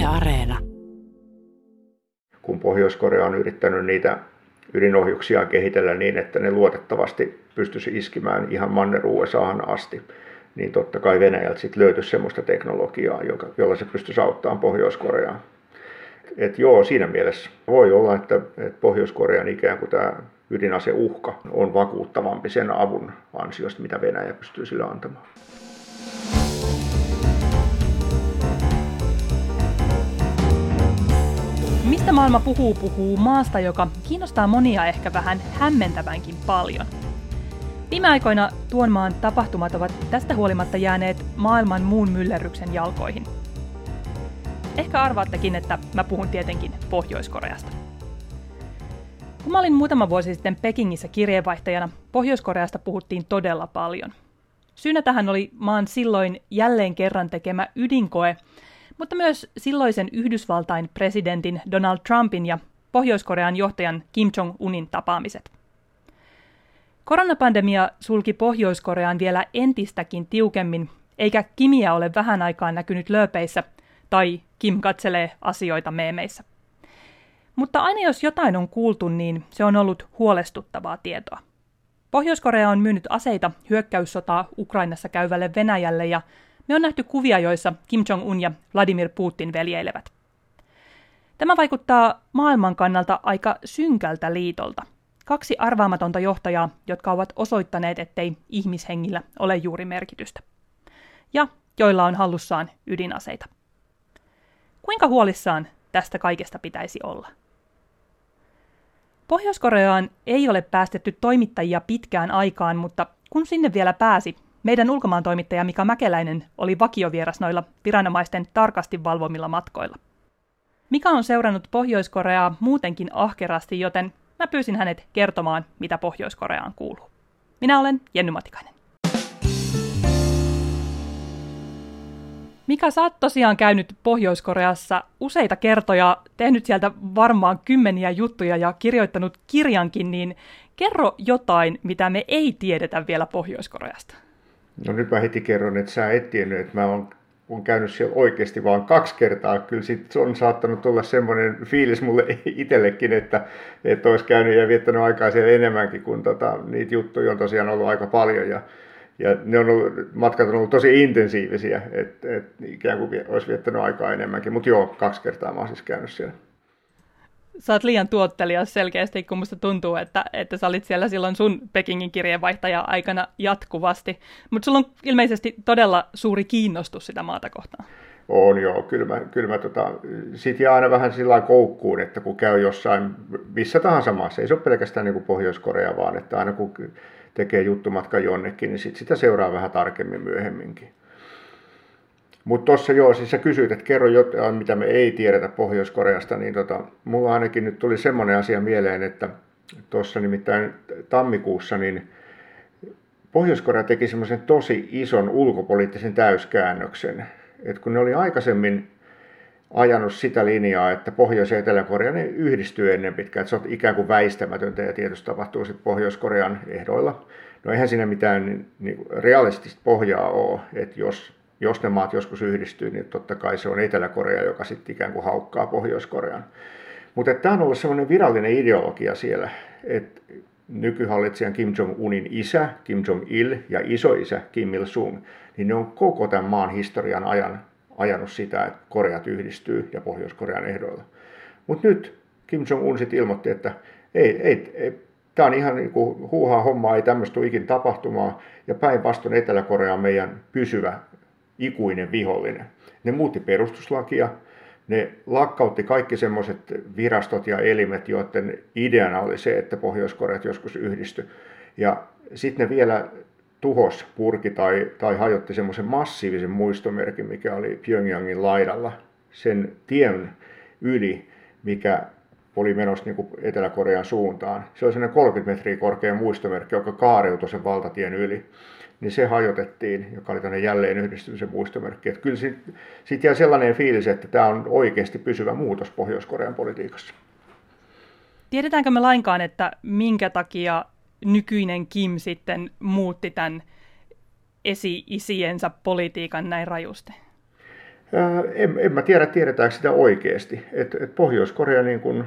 Areena. Kun Pohjois-Korea on yrittänyt niitä ydinohjuksia kehitellä niin, että ne luotettavasti pystyisi iskimään ihan Manner-USAhan asti, niin totta kai Venäjältä sitten löytyisi semmoista teknologiaa, jolla se pystyisi auttamaan Pohjois-Koreaa. Joo, siinä mielessä voi olla, että Pohjois-Korean ikään kuin tämä ydinaseuhka on vakuuttavampi sen avun ansiosta, mitä Venäjä pystyy sille antamaan. Mistä maailma puhuu maasta, joka kiinnostaa monia ehkä vähän hämmentävänkin paljon. Viime aikoina tuon maan tapahtumat ovat tästä huolimatta jääneet maailman muun myllerryksen jalkoihin. Ehkä arvaattekin, että mä puhun tietenkin Pohjois-Koreasta. Kun mä olin muutama vuosi sitten Pekingissä kirjeenvaihtajana, Pohjois-Koreasta puhuttiin todella paljon. Syynä tähän oli maan silloin jälleen kerran tekemä ydinkoe, mutta myös silloisen Yhdysvaltain presidentin Donald Trumpin ja Pohjois-Korean johtajan Kim Jong-unin tapaamiset. Koronapandemia sulki Pohjois-Koreaan vielä entistäkin tiukemmin, eikä Kimiä ole vähän aikaa näkynyt lööpeissä, tai Kim katselee asioita meemeissä. Mutta aina jos jotain on kuultu, niin se on ollut huolestuttavaa tietoa. Pohjois-Korea on myynyt aseita hyökkäyssotaa Ukrainassa käyvälle Venäjälle ja me on nähty kuvia, joissa Kim Jong-un ja Vladimir Putin veljeilevät. Tämä vaikuttaa maailman kannalta aika synkältä liitolta. Kaksi arvaamatonta johtajaa, jotka ovat osoittaneet, ettei ihmishengillä ole juuri merkitystä. Ja joilla on hallussaan ydinaseita. Kuinka huolissaan tästä kaikesta pitäisi olla? Pohjois-Koreaan ei ole päästetty toimittajia pitkään aikaan, mutta kun sinne vielä pääsi, meidän ulkomaantoimittaja Mika Mäkeläinen oli vakiovieras noilla viranomaisten tarkasti valvomilla matkoilla. Mika on seurannut Pohjois-Koreaa muutenkin ahkerasti, joten mä pyysin hänet kertomaan, mitä Pohjois-Koreaan kuuluu. Minä olen Jenny Matikainen. Mika, sä oot tosiaan käynyt Pohjois-Koreassa useita kertoja, tehnyt sieltä varmaan kymmeniä juttuja ja kirjoittanut kirjankin, niin kerro jotain, mitä me ei tiedetä vielä Pohjois-Koreasta. No nyt mä heti kerron, että sä et tiennyt, että mä oon käynyt siellä oikeasti vaan 2 kertaa. Kyllä sit on saattanut tulla semmoinen fiilis mulle itsellekin, että olisi käynyt ja viettänyt aikaa siellä enemmänkin, kun niitä juttuja on tosiaan ollut aika paljon. Ja ne on ollut, matkat on ollut tosi intensiivisiä, että ikään kuin olisi viettänyt aikaa enemmänkin. Mutta joo, 2 kertaa mä oon siis käynyt siellä. Sä oot liian tuottelias selkeästi, kun musta tuntuu, että sä olit siellä silloin sun Pekingin kirjeenvaihtaja-aikana jatkuvasti. Mutta sulla on ilmeisesti todella suuri kiinnostus sitä maata kohtaan. On joo, kyllä mä sit jää aina vähän sillä koukkuun, että kun käy jossain, missä tahansa maassa, ei se ole pelkästään niin kuin Pohjois-Korea, vaan että aina kun tekee juttumatkan jonnekin, niin sitä seuraa vähän tarkemmin myöhemminkin. Mutta tuossa joo, siis sä kysyit, että kerro jotain, mitä me ei tiedetä Pohjois-Koreasta, niin mulla ainakin nyt tuli semmoinen asia mieleen, että tuossa nimittäin tammikuussa niin Pohjois-Korea teki semmoisen tosi ison ulkopoliittisen täyskäännöksen, että kun ne oli aikaisemmin ajanut sitä linjaa, että Pohjois- ja Etelä-Korea ne yhdistyy ennen pitkään, että se on ikään kuin väistämätöntä ja tietysti tapahtuu sitten Pohjois-Korean ehdoilla. No eihän siinä mitään niin realistista pohjaa ole, että jos ne maat joskus yhdistyy, niin totta kai se on Etelä-Korea, joka sitten ikään kuin haukkaa Pohjois-Korean. Mutta tämä on ollut semmoinen virallinen ideologia siellä, että nykyhallitsijan Kim Jong-unin isä, Kim Jong-il ja isoisä Kim Il-sung, niin ne on koko tämän maan historian ajanut sitä, että Koreat yhdistyy ja Pohjois-Korean ehdoilla. Mutta nyt Kim Jong-un sitten ilmoitti, että ei, tämä on ihan niin kuin huuhaa hommaa, ei tämmöistä tule ikin tapahtumaan, ja päinvastoin Etelä-Korea on meidän pysyvä ikuinen vihollinen. Ne muutti perustuslakia, ne lakkautti kaikki semmoiset virastot ja elimet, joiden ideana oli se, että Pohjois-Koreat joskus yhdistyi. Ja sitten ne vielä purki tai hajotti semmoisen massiivisen muistomerkin, mikä oli Pyongyangin laidalla, sen tien yli, mikä oli menossa niin kuin Etelä-Korean suuntaan. Se oli sellainen 30 metriä korkea muistomerkki, joka kaariutui sen valtatien yli. Niin se hajotettiin, joka oli tämmöinen jälleen yhdistymisen muistomerkki. Että kyllä siitä jää sellainen fiilis, että tämä on oikeasti pysyvä muutos Pohjois-Korean politiikassa. Tiedetäänkö me lainkaan, että minkä takia nykyinen Kim sitten muutti tämän esi-isiensä politiikan näin rajusti? En mä tiedä, tiedetäänkö sitä oikeasti. Et Pohjois-Korea niin kun,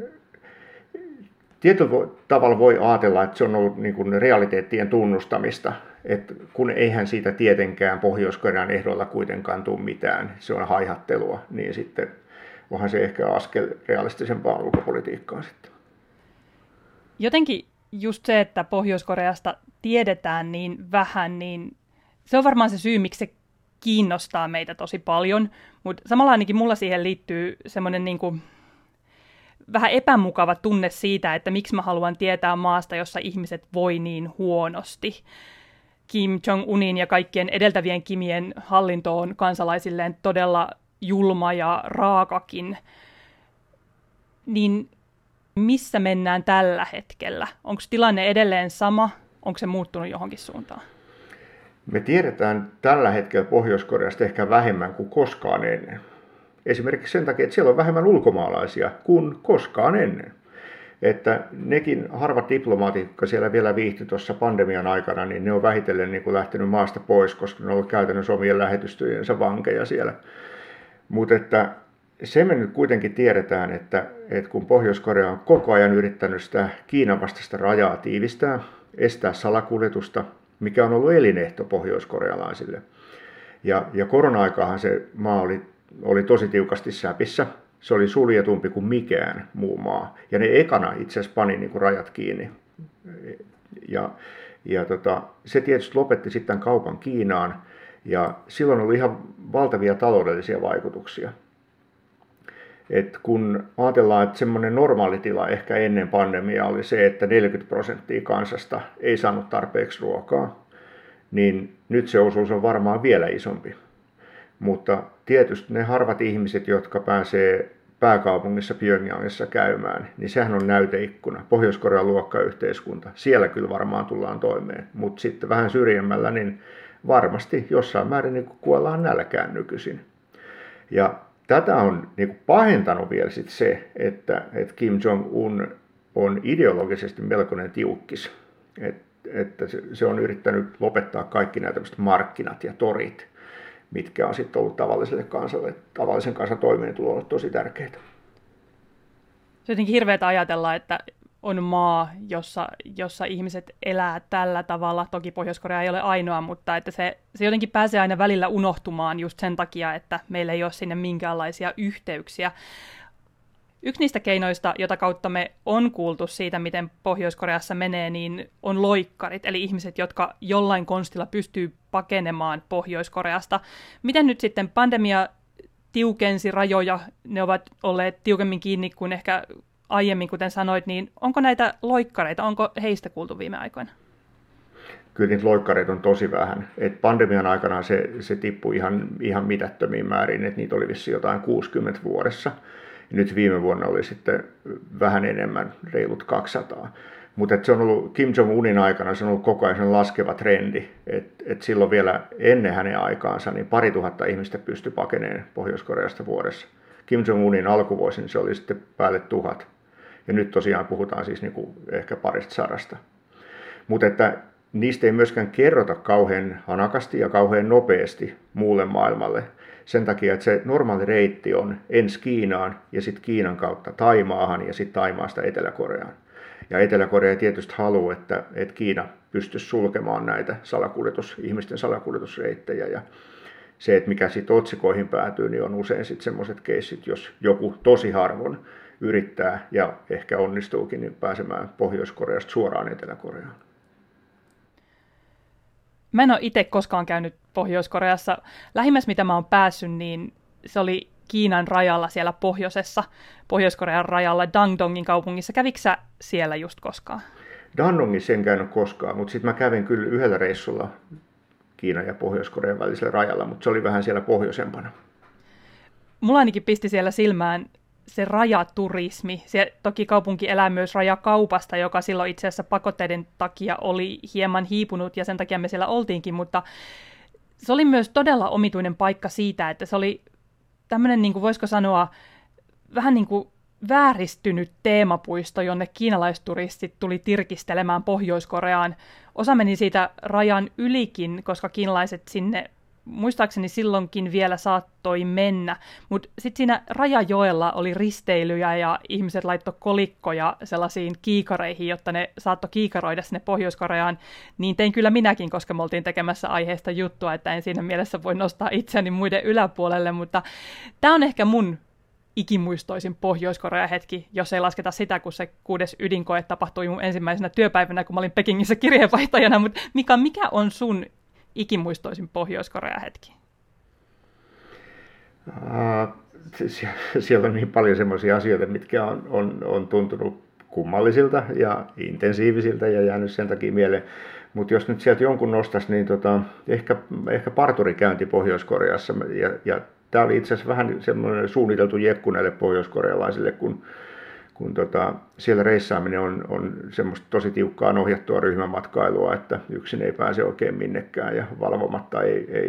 tietyllä tavalla voi ajatella, että se on ollut niin kun realiteettien tunnustamista, että kun eihän siitä tietenkään Pohjois-Korean ehdoilla kuitenkaan tule mitään, se on haihattelua, niin sitten onhan se ehkä askel realistisempaan ulkopolitiikkaan sitten. Jotenkin just se, että Pohjois-Koreasta tiedetään niin vähän, niin se on varmaan se syy, miksi se kiinnostaa meitä tosi paljon, mutta samalla ainakin mulla siihen liittyy semmoinen niin kuin vähän epämukava tunne siitä, että miksi mä haluan tietää maasta, jossa ihmiset voi niin huonosti. Kim Jong-unin ja kaikkien edeltävien Kimien hallinto on kansalaisilleen todella julma ja raakakin. Niin missä mennään tällä hetkellä? Onko tilanne edelleen sama? Onko se muuttunut johonkin suuntaan? Me tiedetään tällä hetkellä Pohjois-Koreasta ehkä vähemmän kuin koskaan ennen. Esimerkiksi sen takia, että siellä on vähemmän ulkomaalaisia kuin koskaan ennen. Että nekin harvat diplomaatit, jotka siellä vielä viihtyi tuossa pandemian aikana, niin ne on vähitellen niin kuin lähtenyt maasta pois, koska ne on ollut käytännössä omien lähetystöjensä vankeja siellä. Mutta että se me nyt kuitenkin tiedetään, että kun Pohjois-Korea on koko ajan yrittänyt sitä Kiinan vastaista rajaa tiivistää, estää salakuljetusta, mikä on ollut elinehto pohjoiskorealaisille. Ja korona-aikahan se maa oli tosi tiukasti säpissä. Se oli suljetumpi kuin mikään muu maa. Ja ne ekana itse asiassa pani niin kuin rajat kiinni. Se tietysti lopetti sitten kaupan Kiinaan. Ja silloin oli ihan valtavia taloudellisia vaikutuksia. Et kun ajatellaan, että semmoinen normaalitila ehkä ennen pandemiaa oli se, että 40% kansasta ei saanut tarpeeksi ruokaa, niin nyt se osuus on varmaan vielä isompi. Mutta tietysti ne harvat ihmiset, jotka pääsee pääkaupungissa Pyongyangissa käymään, niin sehän on näyteikkuna. Pohjois-Korean luokkayhteiskunta, siellä kyllä varmaan tullaan toimeen, mutta sitten vähän syrjemmällä, niin varmasti jossain määrin niin kuollaan nälkään nykyisin. Ja tätä on niin pahentanut vielä sit se, että Kim Jong-un on ideologisesti melkoinen tiukkis. Että se on yrittänyt lopettaa kaikki nämä tämmöiset markkinat ja torit, mitkä on sitten ollut tavalliselle kansalle, tavallisen kansan toimeentulolle tosi tärkeitä. Se on jotenkin hirveätä ajatella, että on maa, jossa ihmiset elää tällä tavalla. Toki Pohjois-Korea ei ole ainoa, mutta että se jotenkin pääsee aina välillä unohtumaan just sen takia, että meillä ei ole sinne minkäänlaisia yhteyksiä. Yksi niistä keinoista, jota kautta me on kuultu siitä, miten Pohjois-Koreassa menee, niin on loikkarit, eli ihmiset, jotka jollain konstilla pystyy pakenemaan Pohjois-Koreasta. Miten nyt sitten pandemia tiukensi rajoja, ne ovat olleet tiukemmin kiinni kuin ehkä aiemmin, kuten sanoit, niin onko näitä loikkareita, onko heistä kuultu viime aikoina? Kyllä niitä loikkareita on tosi vähän. Et pandemian aikana se tippui ihan mitättömiin määrin, että niitä oli vissiin jotain 60 vuodessa. Ja nyt viime vuonna oli sitten vähän enemmän, reilut 200. Mutta se on ollut Kim Jong-unin aikana, se on ollut koko ajan sen laskeva trendi. Et silloin vielä ennen hänen aikaansa niin 2000 ihmistä pystyi pakenemaan Pohjois-Koreasta vuodessa. Kim Jong-unin alkuvuosin se oli sitten päälle 1000. Ja nyt tosiaan puhutaan siis niinku ehkä 200. Mutta että niistä ei myöskään kerrota kauhean hanakasti ja kauhean nopeasti muulle maailmalle. Sen takia, että se normaali reitti on ensin Kiinaan ja sitten Kiinan kautta Taimaahan ja sitten Taimaasta Etelä-Koreaan. Ja Etelä-Korea tietysti haluaa, että Kiina pystyisi sulkemaan näitä ihmisten salakuljetusreittejä. Ja se, että mikä sitten otsikoihin päätyy, niin on usein sitten semmoiset keissit, jos joku tosi harvoin yrittää ja ehkä onnistuukin niin pääsemään Pohjois-Koreasta suoraan Etelä-Koreaan. Mä en ole itse koskaan käynyt Pohjois-Koreassa. Lähimmäs mitä mä oon päässyt, niin se oli Kiinan rajalla siellä pohjoisessa, Pohjois-Korean rajalla, Dandongin kaupungissa. Kävikö sä siellä just koskaan? Dandongissa en käynyt koskaan, mutta sitten mä kävin kyllä yhdellä reissulla Kiinan ja Pohjois-Korean välisellä rajalla, mutta se oli vähän siellä pohjoisempana. Mulla ainakin pisti siellä silmään se rajaturismi. Se toki kaupunki elää myös rajakaupasta, joka silloin itse asiassa pakotteiden takia oli hieman hiipunut ja sen takia me siellä oltiinkin, mutta se oli myös todella omituinen paikka siitä, että se oli tämmöinen, niin kuin voisiko sanoa, vähän niin kuin vääristynyt teemapuisto, jonne kiinalaisturistit tuli tirkistelemään Pohjois-Koreaan. Osa meni siitä rajan ylikin, koska kiinalaiset sinne muistaakseni silloinkin vielä saattoi mennä, mutta sitten siinä Rajajoella oli risteilyjä ja ihmiset laittoi kolikkoja sellaisiin kiikareihin, jotta ne saattoi kiikaroida sinne Pohjois-Koreaan, niin tein kyllä minäkin, koska me oltiin tekemässä aiheesta juttua, että en siinä mielessä voi nostaa itseäni muiden yläpuolelle, mutta tämä on ehkä mun ikimuistoisin Pohjois-Korea-hetki, jos ei lasketa sitä, kun se 6. ydinkoe tapahtui mun ensimmäisenä työpäivänä, kun mä olin Pekingissä kirjeenvaihtajana, mutta Mika, mikä on sun ikimuistoisin Pohjois-Korea-hetki? Siellä on niin paljon semmoisia asioita, mitkä on tuntunut kummallisilta ja intensiivisiltä ja jäänyt sen takia mieleen. Mutta jos nyt sieltä jonkun nostaisi, niin ehkä parturikäynti Pohjois-Koreassa. Ja tämä oli itse asiassa vähän semmoinen suunniteltu jekku näille pohjois-korealaisille, kun siellä reissaaminen on semmoista tosi tiukkaan ohjattua ryhmämatkailua, että yksin ei pääse oikein minnekään ja valvomatta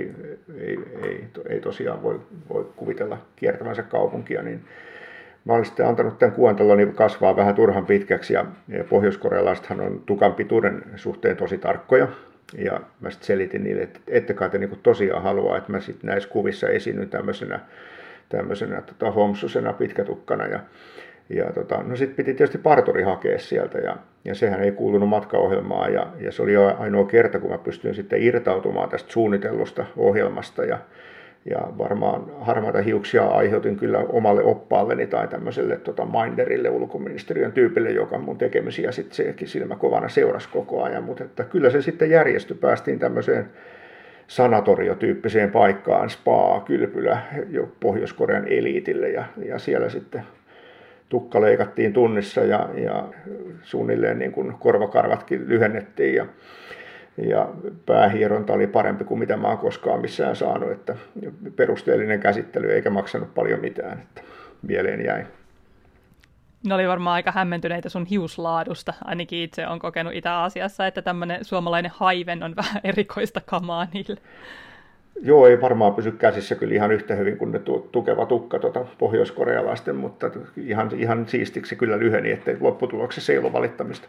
ei tosiaan voi kuvitella kiertävänsä kaupunkia. Niin mä olin sitten antanut tämän kuvanteloni kasvaa vähän turhan pitkäksi ja pohjois-korealaisethan on tukan pituuden suhteen tosi tarkkoja. Ja mä sitten selitin niille, että ette kai te niinku tosiaan halua, että mä sitten näissä kuvissa esiinnyn tämmöisenä homsusena pitkätukkana. No sitten piti tietysti parturi hakea sieltä ja sehän ei kuulunut matkaohjelmaan ja se oli ainoa kerta, kun mä pystyin sitten irtautumaan tästä suunnitellusta ohjelmasta ja varmaan harmaita hiuksia aiheutin kyllä omalle oppaalleni tai tämmöiselle Minderille, ulkoministeriön tyypille, joka mun tekemisiä sitten sekin silmä kovana seurasi koko ajan, mutta että kyllä se sitten järjestyi, päästiin tämmöiseen sanatoriotyyppiseen paikkaan, spa, kylpylä, jo Pohjois-Korean eliitille ja siellä sitten tukka leikattiin tunnissa ja suunnilleen niin kuin korvakarvatkin lyhennettiin ja päähieronta oli parempi kuin mitä mä oon koskaan missään saanut, että perusteellinen käsittely eikä maksanut paljon mitään, että mieleen jäi. Ne oli varmaan aika hämmentyneitä sun hiuslaadusta, ainakin itse on kokenut Itä-Aasiassa, että tämmöinen suomalainen haiven on vähän erikoista kamaa niille. Joo, ei varmaan pysy käsissä kyllä ihan yhtä hyvin kuin ne tukeva tukka pohjois-korealaisten, mutta ihan siistiksi kyllä lyheni, ettei lopputuloksessa ei ollut valittamista.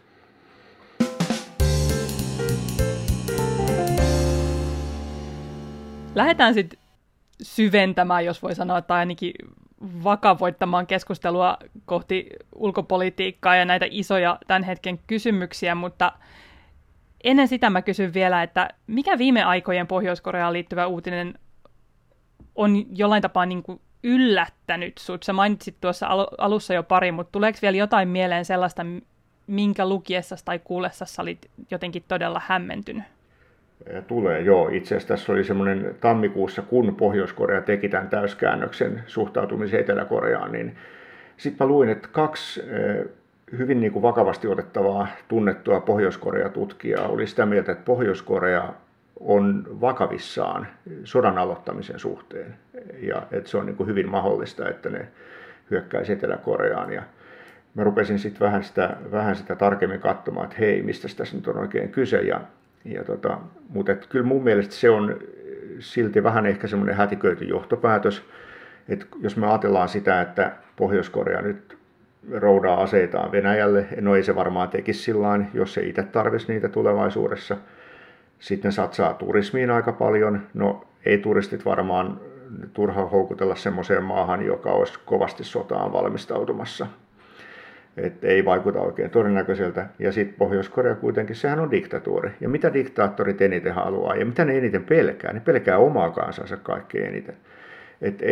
Lähdetään sitten syventämään, jos voi sanoa, tai ainakin vakavoittamaan keskustelua kohti ulkopolitiikkaa ja näitä isoja tämän hetken kysymyksiä, mutta ennen sitä mä kysyn vielä, että mikä viime aikojen Pohjois-Koreaan liittyvä uutinen on jollain tapaa niin kuin yllättänyt sut? Sä mainitsit tuossa alussa jo pari, mutta tuleeko vielä jotain mieleen sellaista, minkä lukiessasi tai kuullessasi olit jotenkin todella hämmentynyt? Tulee, joo. Itse asiassa tässä oli semmoinen tammikuussa, kun Pohjois-Korea teki tämän täyskäännöksen suhtautumisen Etelä-Koreaan, niin sitten mä luin, että 2 hyvin niin kuin vakavasti otettavaa tunnettua Pohjois-Korea-tutkijaa oli sitä mieltä, että Pohjois-Korea on vakavissaan sodan aloittamisen suhteen ja että se on niin kuin hyvin mahdollista, että ne hyökkäisi Etelä-Koreaan. Ja mä rupesin sitten vähän sitä tarkemmin katsomaan, että hei, mistä tässä nyt on oikein kyse. Mutta kyllä mun mielestä se on silti vähän ehkä semmoinen hätiköity johtopäätös, että jos me ajatellaan sitä, että Pohjois-Korea nyt roudaa aseitaan Venäjälle, no ei se varmaan tekisi sillain, jos se itse tarvitsisi niitä tulevaisuudessa. Sitten satsaa turismiin aika paljon, no ei turistit varmaan turha houkutella semmoiseen maahan, joka olisi kovasti sotaan valmistautumassa. Että ei vaikuta oikein todennäköiseltä. Ja sitten Pohjois-Korea kuitenkin, sehän on diktatuuri. Ja mitä diktaattorit eniten haluaa ja mitä ne eniten pelkää? Ne pelkää omaa kansansa kaikkein eniten. Että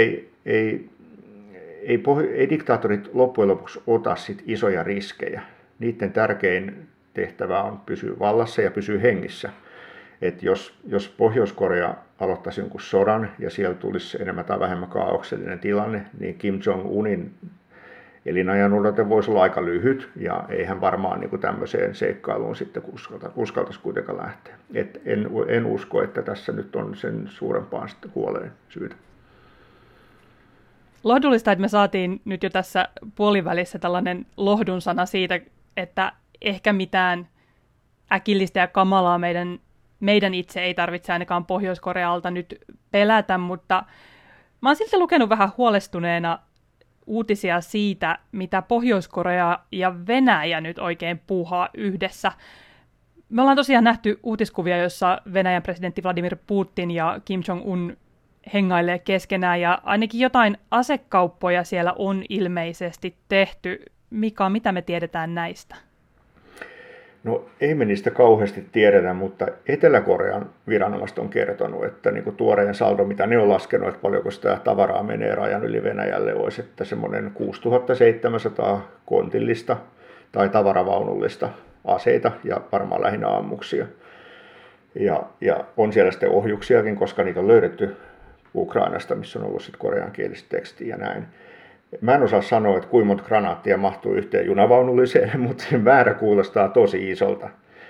ei diktaattorit loppujen lopuksi ota sit isoja riskejä. Niiden tärkein tehtävä on pysyä vallassa ja pysyä hengissä. Että jos Pohjois-Korea aloittaisi jonkun sodan ja siellä tulisi enemmän tai vähemmän kaauksellinen tilanne, niin Kim Jong-unin elinajan odote voisi olla aika lyhyt, ja eihän varmaan niin kuin tämmöiseen seikkailuun sitten uskaltaisi kuitenkaan lähteä. En usko, että tässä nyt on sen suurempaan huoleen syytä. Lohdullista, että me saatiin nyt jo tässä puolivälissä tällainen lohdun sana siitä, että ehkä mitään äkillistä ja kamalaa meidän itse ei tarvitse ainakaan Pohjois-Korealta nyt pelätä, mutta mä oon silti lukenut vähän huolestuneena uutisia siitä, mitä Pohjois-Korea ja Venäjä nyt oikein puuhaa yhdessä. Me ollaan tosiaan nähty uutiskuvia, joissa Venäjän presidentti Vladimir Putin ja Kim Jong-un hengailee keskenään, ja ainakin jotain asekauppoja siellä on ilmeisesti tehty. Mika, mitä me tiedetään näistä? No ei me niistä kauheasti tiedetä, mutta Etelä-Korean viranomaiset on kertonut, että niin kuin tuoreen saldo, mitä ne on laskenut, että paljonko sitä tavaraa menee rajan yli Venäjälle, olisi, että semmoinen 6700 kontillista tai tavaravaunullista aseita ja varmaan lähinnä ammuksia. Ja on siellä sitten ohjuksiakin, koska niitä on löydetty Ukrainasta, missä on ollut sitten koreankielistä tekstiä ja näin. Mä en osaa sanoa, että kuinka monta granaattia mahtuu yhteen junavaunulliseen, mutta se määrä kuulostaa tosi isolta.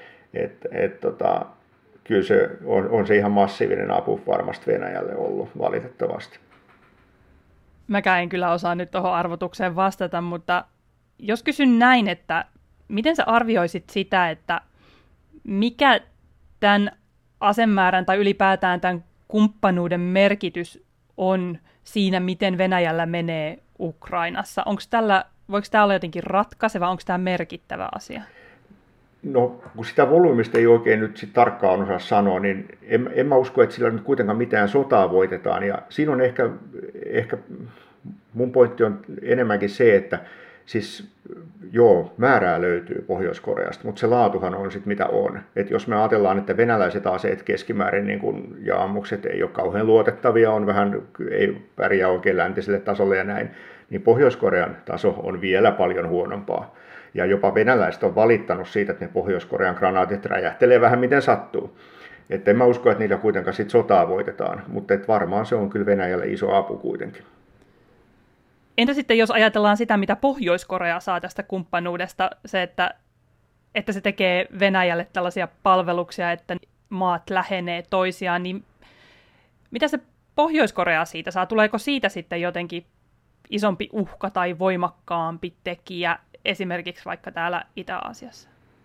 Kyllä se on se ihan massiivinen apu varmasti Venäjälle ollut valitettavasti. Mäkään en kyllä osaa nyt tuohon arvotukseen vastata, mutta jos kysyn näin, että miten sä arvioisit sitä, että mikä tämän asemäärän tai ylipäätään tämän kumppanuuden merkitys on siinä, miten Venäjällä menee Ukrainassa? Voiko tämä olla jotenkin ratkaiseva, onko tämä merkittävä asia? No, kun sitä volyymista ei oikein nyt sit tarkkaan osaa sanoa, niin en mä usko, että sillä nyt kuitenkaan mitään sotaa voitetaan. Ja siinä on ehkä mun pointti on enemmänkin se, että siis joo, määrää löytyy Pohjois-Koreasta, mutta se laatuhan on sitten mitä on. Et jos me ajatellaan, että venäläiset aseet keskimäärin niin kun, ja ammukset ei ole kauhean luotettavia, on vähän, ei pärjää oikein läntiselle tasolle ja näin, niin Pohjois-Korean taso on vielä paljon huonompaa. Ja jopa venäläiset on valittanut siitä, että ne Pohjois-Korean granaatit räjähtelee vähän miten sattuu. Että en mä usko, että niillä kuitenkaan sit sotaa voitetaan, mutta varmaan se on kyllä Venäjälle iso apu kuitenkin. Entä sitten, jos ajatellaan sitä, mitä Pohjois-Korea saa tästä kumppanuudesta, se, että se tekee Venäjälle tällaisia palveluksia, että maat lähenee toisiaan, niin mitä se Pohjois-Korea siitä saa? Tuleeko siitä sitten jotenkin isompi uhka tai voimakkaampi tekijä esimerkiksi vaikka täällä Itä-Aasiassa?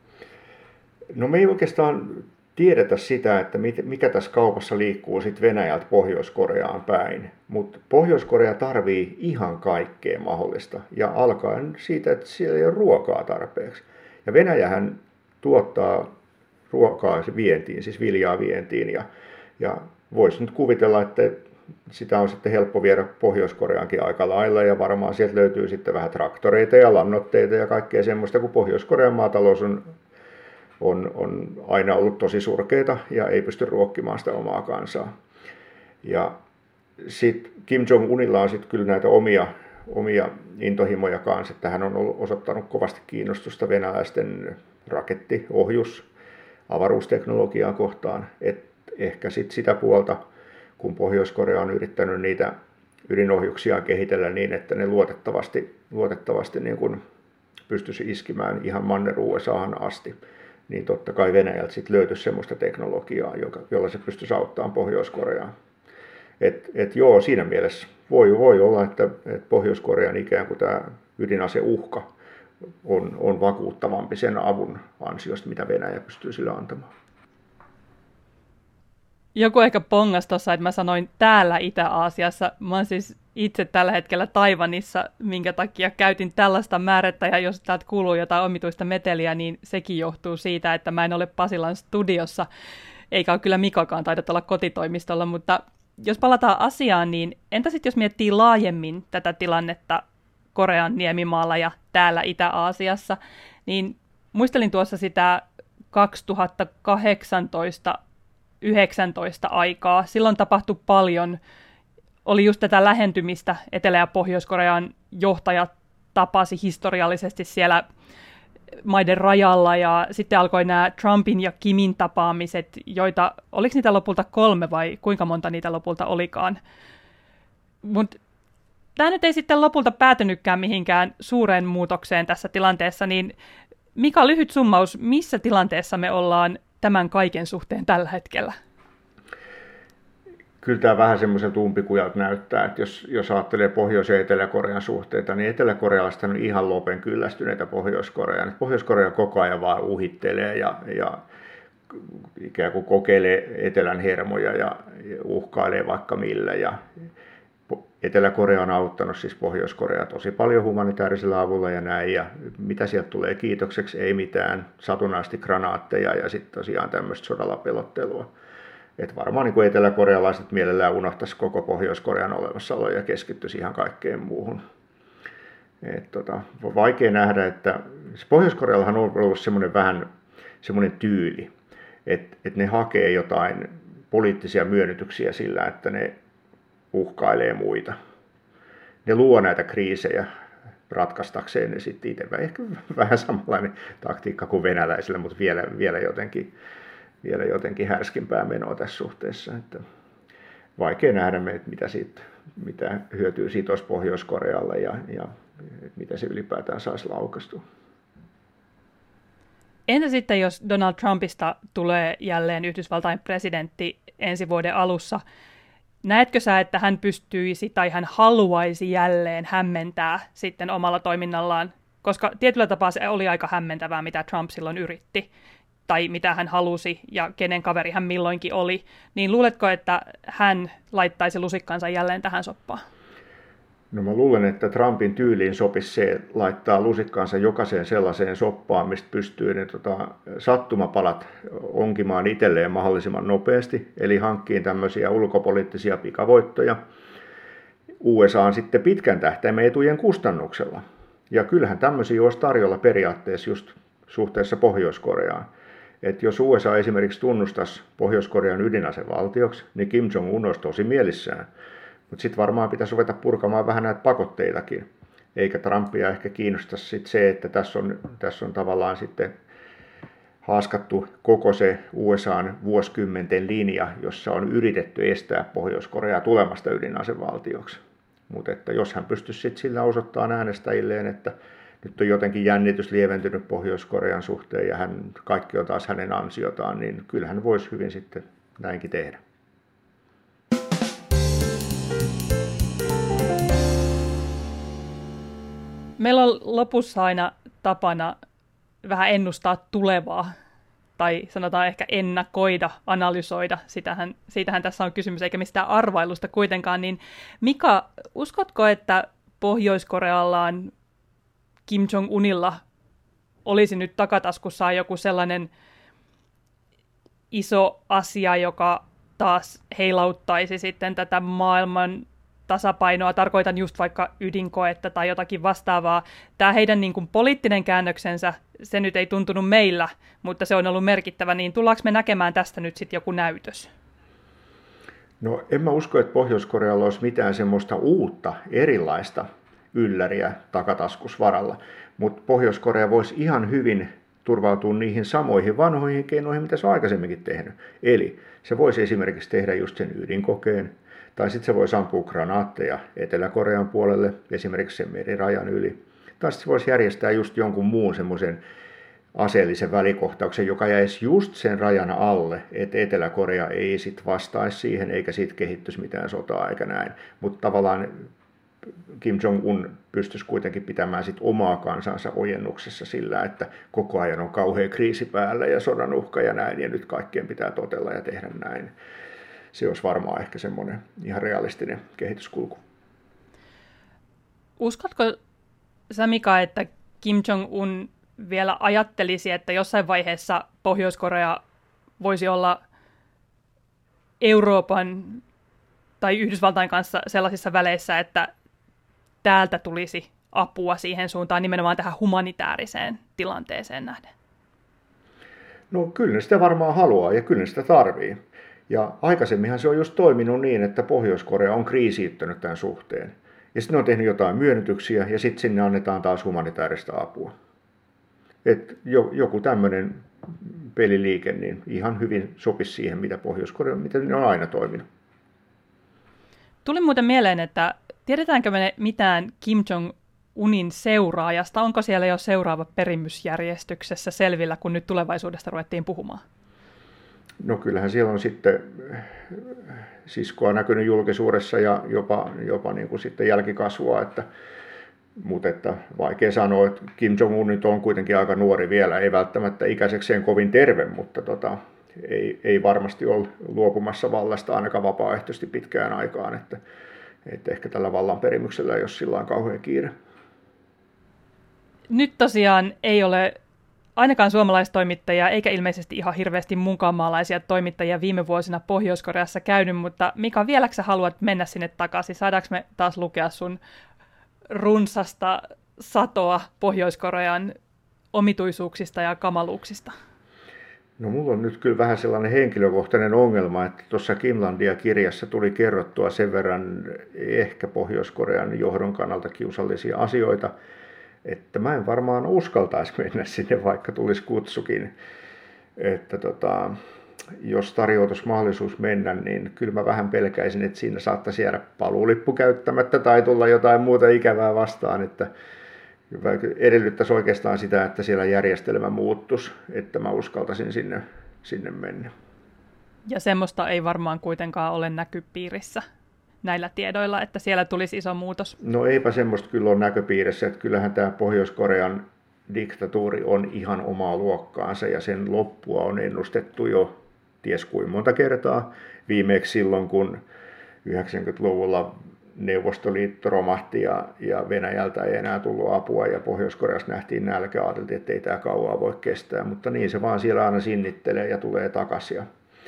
No me ei oikeastaan tiedetä sitä, että mikä tässä kaupassa liikkuu sitten Venäjältä Pohjois-Koreaan päin. Mutta Pohjois-Korea tarvii ihan kaikkea mahdollista. Ja alkaen siitä, että siellä ei ole ruokaa tarpeeksi. Ja Venäjähän tuottaa ruokaa vientiin, siis viljaa vientiin. Ja voisi nyt kuvitella, että sitä on sitten helppo viedä Pohjois-Koreaankin aika lailla. Ja varmaan sieltä löytyy sitten vähän traktoreita ja lannoitteita ja kaikkea semmoista, kun Pohjois-Korean maatalous on aina ollut tosi surkeita ja ei pysty ruokkimaan sitä omaa kansaa. Ja sitten Kim Jong-unilla on sitten kyllä näitä omia intohimoja kanssa, että hän on osoittanut kovasti kiinnostusta venäläisten avaruusteknologiaa kohtaan. Et ehkä sitten sitä puolta, kun Pohjois-Korea on yrittänyt niitä ydinohjuksia kehitellä niin, että ne luotettavasti niin kun pystyisi iskimään ihan Manner-USAhan asti, niin totta kai Venäjältä sitten löytyisi semmoista teknologiaa, jolla se pystyisi auttamaan Pohjois-Koreaa. Joo, siinä mielessä voi olla, että Pohjois-Korean ikään kuin tämä ydinaseuhka on vakuuttavampi sen avun ansiosta, mitä Venäjä pystyy sille antamaan. Joku ehkä pongas tuossa, että mä sanoin täällä Itä-Aasiassa. Mä oon siis itse tällä hetkellä Taiwanissa, minkä takia käytin tällaista määrettä, ja jos täältä kuuluu jotain omituista meteliä, niin sekin johtuu siitä, että mä en ole Pasilan studiossa, eikä ole kyllä Mikakaan taidat olla kotitoimistolla, mutta jos palataan asiaan, niin entä sitten jos miettii laajemmin tätä tilannetta Korean niemimaalla ja täällä Itä-Aasiassa, niin muistelin tuossa sitä 2018 19 aikaa. Silloin tapahtui paljon. Oli just tätä lähentymistä. Etelä- ja Pohjois-Korean johtajat tapasi historiallisesti siellä maiden rajalla, ja sitten alkoi nämä Trumpin ja Kimin tapaamiset, joita, oliko niitä lopulta 3 vai kuinka monta niitä lopulta olikaan. Mutta tämä nyt ei sitten lopulta päätynytkään mihinkään suureen muutokseen tässä tilanteessa, niin Mika, lyhyt summaus, missä tilanteessa me ollaan tämän kaiken suhteen tällä hetkellä? Kyllä tämä vähän semmoiselta umpikujalta näyttää, että jos ajattelee Pohjois- ja Etelä-Korean suhteita, niin eteläkorealaiset on ihan lopen kyllästyneitä Pohjois-Koreaan. Pohjois-Korea koko ajan vaan uhittelee ja ikään kuin kokeilee etelän hermoja ja uhkailee vaikka millä. Etelä-Korea on auttanut siis Pohjois-Korea tosi paljon humanitaarisella avulla ja näin, ja mitä sieltä tulee kiitokseksi, ei mitään, satunnaisesti granaatteja ja sitten tosiaan tämmöistä sodalla pelottelua. Että varmaan niin eteläkorealaiset mielellään unohtaisi koko Pohjois-Korean olemassaolo ja keskittyisi ihan kaikkeen muuhun. Vaikea nähdä, että Pohjois-Koreallahan on ollut semmoinen tyyli, että ne hakee jotain poliittisia myönnytyksiä sillä, että ne uhkailee muita. Ne luo näitä kriisejä ratkaistakseen ne sitten itse. Ehkä vähän samanlainen taktiikka kuin venäläisillä, mutta vielä jotenkin härskimpää menoa tässä suhteessa. Että vaikea nähdä, mitä hyötyy siitä olisi Pohjois-Korealle ja mitä se ylipäätään saisi laukaistua. Entä sitten, jos Donald Trumpista tulee jälleen Yhdysvaltain presidentti ensi vuoden alussa? Näetkö sä, että hän pystyisi tai hän haluaisi jälleen hämmentää sitten omalla toiminnallaan? Koska tietyllä tapaa se oli aika hämmentävää, mitä Trump silloin yritti, tai mitä hän halusi ja kenen kaveri hän milloinkin oli. Niin luuletko, että hän laittaisi lusikkansa jälleen tähän soppaan? No mä luulen, että Trumpin tyyliin sopisi se laittaa lusikkaansa jokaiseen sellaiseen soppaan, mistä pystyy ne sattumapalat onkimaan itselleen mahdollisimman nopeasti, eli hankkiin tämmöisiä ulkopoliittisia pikavoittoja USA:n sitten pitkän tähtäimen etujen kustannuksella. Ja kyllähän tämmöisiä olisi tarjolla periaatteessa just suhteessa Pohjois-Koreaan. Että jos USA esimerkiksi tunnustaisi Pohjois-Korean ydinasevaltioksi, niin Kim Jong-un olisi tosi mielissään. Mutta sitten varmaan pitäisi ruveta purkamaan vähän näitä pakotteitakin. Eikä Trumpia ehkä kiinnosta sit se, että tässä on tavallaan sitten haaskattu koko se USA:n vuosikymmenten linja, jossa on yritetty estää Pohjois-Koreaa tulemasta ydinasevaltioksi. Mutta että jos hän pystyisi sitten sillä osoittamaan äänestäjilleen, että nyt on jotenkin jännitys lieventynyt Pohjois-Korean suhteen ja kaikki on taas hänen ansiotaan, niin kyllä hän voisi hyvin sitten näinkin tehdä. Meillä on lopussa aina tapana vähän ennustaa tulevaa, tai sanotaan ehkä ennakoida, analysoida. Siitähän tässä on kysymys, eikä mistään arvailusta kuitenkaan. Niin Mika, uskotko, että Pohjois-Koreallaan Kim Jong-unilla olisi nyt takataskussaan joku sellainen iso asia, joka taas heilauttaisi sitten tätä maailman tasapainoa, tarkoitan just vaikka ydinkoetta tai jotakin vastaavaa. Tämä heidän niin kuin poliittinen käännöksensä, se nyt ei tuntunut meillä, mutta se on ollut merkittävä, niin tullaanko me näkemään tästä nyt sitten joku näytös? No en mä usko, että Pohjois-Korealla olisi mitään semmoista uutta, erilaista ylläriä takataskusvaralla, mutta Pohjois-Korea voisi ihan hyvin turvautua niihin samoihin vanhoihin keinoihin, mitä se on aikaisemminkin tehnyt. Eli se voisi esimerkiksi tehdä just sen ydinkokeen, tai sitten se voisi ampua granaatteja Etelä-Korean puolelle, esimerkiksi sen merirajan yli. Tai sitten se voisi järjestää just jonkun muun semmoisen aseellisen välikohtauksen, joka jäisi just sen rajan alle, että Etelä-Korea ei sitten vastaisi siihen, eikä siitä kehittyisi mitään sotaa eikä näin. Mutta tavallaan Kim Jong-un pystyisi kuitenkin pitämään sit omaa kansansa ojennuksessa sillä, että koko ajan on kauhea kriisi päällä ja sodan uhka ja näin, ja nyt kaikkien pitää totella ja tehdä näin. Se olisi varmaan ehkä semmoinen ihan realistinen kehityskulku. Uskotko sä, Mika, että Kim Jong-un vielä ajattelisi, että jossain vaiheessa Pohjois-Korea voisi olla Euroopan tai Yhdysvaltain kanssa sellaisissa väleissä, että täältä tulisi apua siihen suuntaan nimenomaan tähän humanitaariseen tilanteeseen nähden? No kyllä ne sitä varmaan haluaa ja kyllä ne sitä tarvii. Ja aikaisemminhan se on just toiminut niin, että Pohjois-Korea on kriisiyttänyt tämän suhteen. Ja sitten ne on tehnyt jotain myönnytyksiä ja sitten sinne annetaan taas humanitaarista apua. Et joku tämmöinen peliliike niin ihan hyvin sopisi siihen, mitä Pohjois-Korea, miten ne on aina toiminut. Tuli muuten mieleen, että tiedetäänkö me mitään Kim Jong-unin seuraajasta? Onko siellä jo seuraava perimysjärjestyksessä selvillä, kun nyt tulevaisuudesta ruvettiin puhumaan? No kyllähän siellä on sitten siskoa näkynyt julkisuudessa ja jopa niin kuin sitten jälkikasvua, mutta että vaikea sanoa, että Kim Jong-un nyt on kuitenkin aika nuori vielä, ei välttämättä ikäisekseen kovin terve, mutta ei varmasti ole luopumassa vallasta ainakaan vapaaehtoisesti pitkään aikaan, että Että ehkä tällä vallanperimyksellä ei ole sillä lailla kauhean kiire. Nyt tosiaan ei ole ainakaan suomalaistoimittajia, eikä ilmeisesti ihan hirveästi muunkaanmaalaisia toimittajia viime vuosina Pohjois-Koreassa käynyt, mutta Mika, vieläkö sä haluat mennä sinne takaisin? Saadaanko me taas lukea sun runsasta satoa Pohjois-Korean omituisuuksista ja kamaluuksista? No mulla on nyt kyllä vähän sellainen henkilökohtainen ongelma, että tuossa Kimlandia-kirjassa tuli kerrottua sen verran ehkä Pohjois-Korean johdon kannalta kiusallisia asioita, että mä en varmaan uskaltaisi mennä sinne, vaikka tulisi kutsukin. Että jos tarjoutuisi mahdollisuus mennä, niin kyllä mä vähän pelkäisin, että siinä saattaisi jäädä paluulippu käyttämättä tai tulla jotain muuta ikävää vastaan, että edellyttäisi oikeastaan sitä, että siellä järjestelmä muuttuisi, että mä uskaltaisin sinne mennä. Ja semmoista ei varmaan kuitenkaan ole näkypiirissä näillä tiedoilla, että siellä tulisi iso muutos. No eipä semmoista kyllä ole näköpiirissä, että kyllähän tämä Pohjois-Korean diktatuuri on ihan omaa luokkaansa ja sen loppua on ennustettu jo ties kuin monta kertaa. Viimeksi silloin, kun 90-luvulla Neuvostoliitto romahti ja Venäjältä ei enää tullut apua ja Pohjois-Koreassa nähtiin nälkä, ajateltiin, että ei tämä kauaa voi kestää, mutta niin se vaan siellä aina sinnittelee ja tulee takaisin.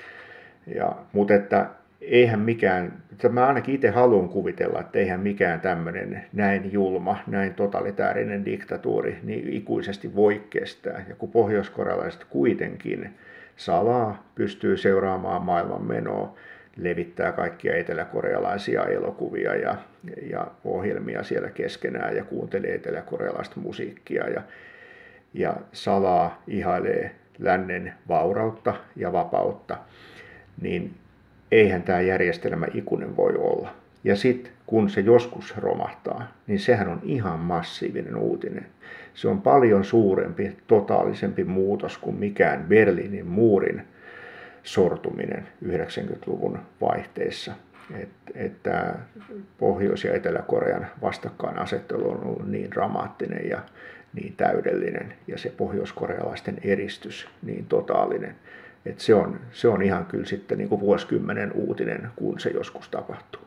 Mutta että eihän mikään, mä ainakin itse haluan kuvitella, että eihän mikään tämmöinen näin julma, näin totalitäärinen diktatuuri niin ikuisesti voi kestää. Ja kun pohjoiskorealaiset kuitenkin salaa pystyy seuraamaan maailman menoa, levittää kaikkia eteläkorealaisia elokuvia ja ohjelmia siellä keskenään ja kuuntelee eteläkorealaista musiikkia ja salaa ihailee lännen vaurautta ja vapautta, niin eihän tämä järjestelmä ikuinen voi olla. Ja sitten kun se joskus romahtaa, niin sehän on ihan massiivinen uutinen. Se on paljon suurempi, totaalisempi muutos kuin mikään Berliinin muurin sortuminen 90-luvun vaihteessa. Että Pohjois- ja Etelä-Korean vastakkainasettelu on ollut niin dramaattinen ja niin täydellinen ja se pohjoiskorealaisten eristys niin totaalinen. Että se on ihan kyllä sitten niin kuin vuosikymmenen uutinen, kun se joskus tapahtuu.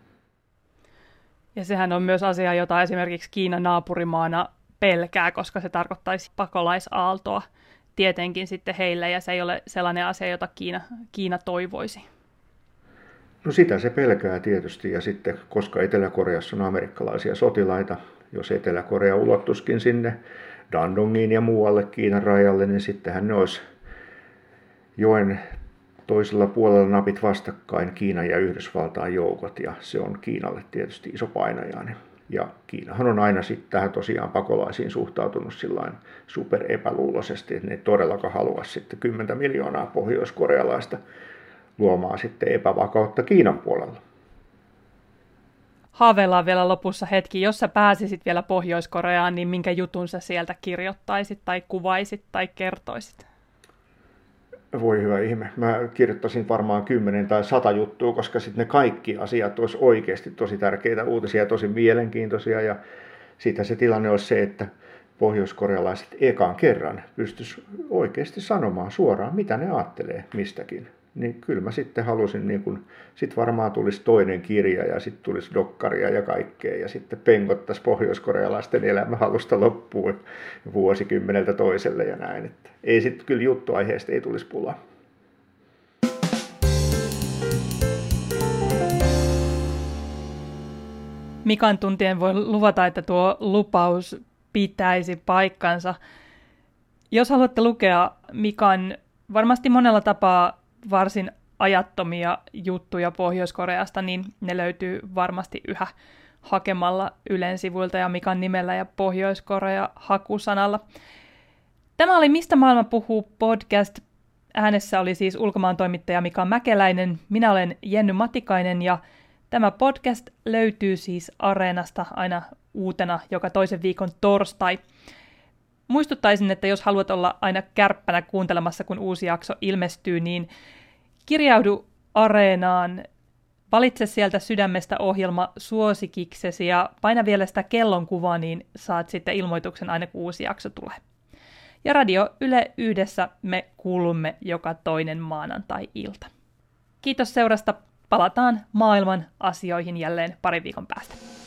Ja sehän on myös asia, jota esimerkiksi Kiina naapurimaana pelkää, koska se tarkoittaisi pakolaisaaltoa tietenkin sitten heille, ja se ei ole sellainen asia, jota Kiina toivoisi. No sitä se pelkää tietysti, ja sitten koska Etelä-Koreassa on amerikkalaisia sotilaita, jos Etelä-Korea ulottuisikin sinne Dandongiin ja muualle Kiinan rajalle, niin sittenhän ne olisi joen toisella puolella napit vastakkain Kiinan ja Yhdysvaltain joukot, ja se on Kiinalle tietysti iso painajainen. Ja Kiinahan on aina sitten tähän tosiaan pakolaisiin suhtautunut sillain super epäluuloisesti, että ne ei todellakaan halua sitten 10 miljoonaa pohjoiskorealaista luomaan sitten epävakautta Kiinan puolella. Haaveillaan vielä lopussa hetki, jos sä pääsisit vielä Pohjois-Koreaan, niin minkä jutun sä sieltä kirjoittaisit tai kuvaisit tai kertoisit? Voi hyvä ihme. Mä kirjoittaisin varmaan 10 tai 100 juttua, koska sitten ne kaikki asiat olisi oikeasti tosi tärkeitä uutisia, tosi mielenkiintoisia. Ja siitä se tilanne olisi se, että pohjoiskorealaiset ekan kerran pystyisi oikeasti sanomaan suoraan, mitä ne ajattelee mistäkin. Niin kyllä mä sitten halusin, niin sitten varmaan tulisi toinen kirja ja sitten tulisi dokkaria ja kaikkea. Ja sitten penkottaisi pohjoiskorealaisten elämä alusta loppuun vuosikymmeneltä toiselle ja näin. Että ei sitten kyllä juttuaiheesta ei tulisi pulaa. Mikan tuntien voi luvata, että tuo lupaus pitäisi paikkansa. Jos haluatte lukea Mikan varmasti monella tapaa varsin ajattomia juttuja Pohjois-Koreasta, niin ne löytyy varmasti yhä hakemalla Ylen sivuilta ja Mikan nimellä ja Pohjois-Korea hakusanalla. Tämä oli Mistä maailma puhuu podcast. Äänessä oli siis ulkomaantoimittaja Mika Mäkeläinen. Minä olen Jenny Matikainen ja tämä podcast löytyy siis Areenasta aina uutena joka toisen viikon torstai. Muistuttaisin, että jos haluat olla aina kärppänä kuuntelemassa, kun uusi jakso ilmestyy, niin kirjaudu Areenaan, valitse sieltä sydämestä ohjelma suosikiksesi ja paina vielä sitä kellonkuvaa, niin saat sitten ilmoituksen aina kun uusi jakso tulee. Ja Radio Yle Yhdessä me kuulumme joka toinen maanantai-ilta. Kiitos seurasta. palataan maailman asioihin jälleen parin viikon päästä.